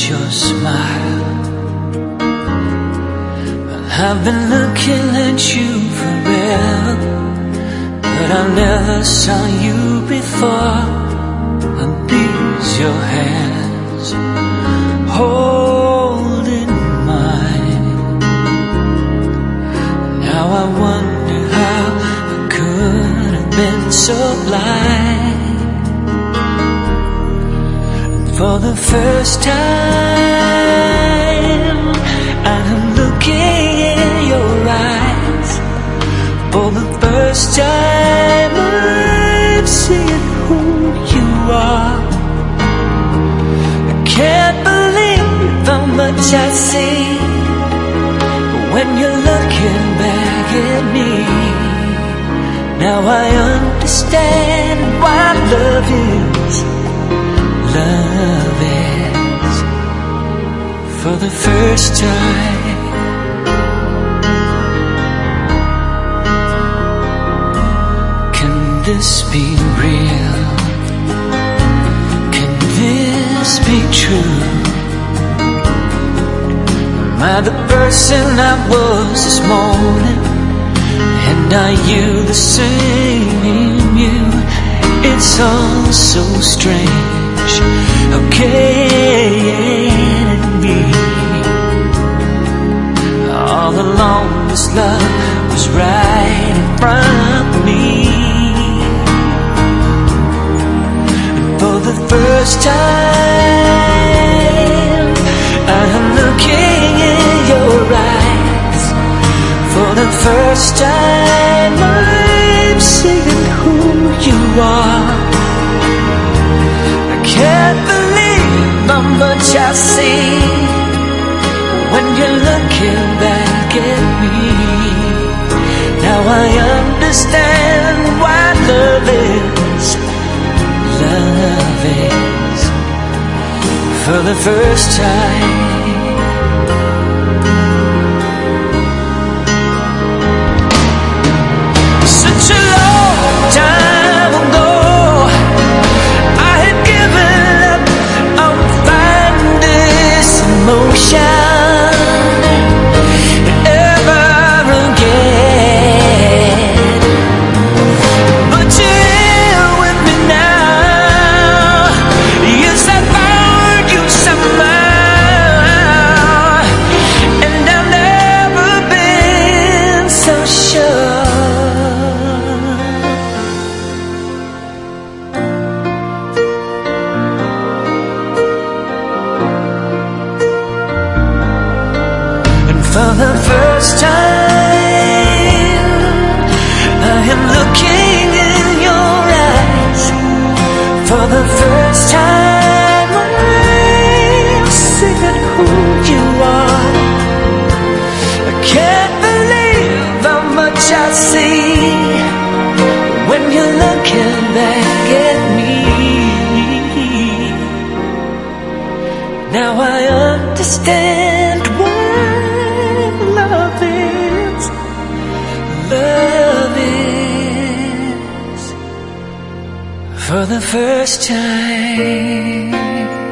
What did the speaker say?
your smile. Well, I've been looking at you forever, but I never saw you before. And these your hands holding mine. Now I wonder how I could have been so blind. For the first time, I'm looking in your eyes. For the first time, I'm seeing who you are. I can't believe how much I see when you're looking back at me. Now I understand why love is. Love is for the first time. Can this be real? Can this be true? Am I the person I was this morning? And are you the same you? It's all so strange. How can it be? All along this love was right in front of me. And for the first time, I'm looking in your eyes. For the first time, I'm seeing who you are. Can't believe how much I see when you're looking back at me. Now I understand why love is. Love is for the first time. Such a long time ago, for the first time, I am looking in your eyes. For the first time, I'm seeing who you are. I can't believe how much I see when you're looking back at me. Now I understand why love is for the first time.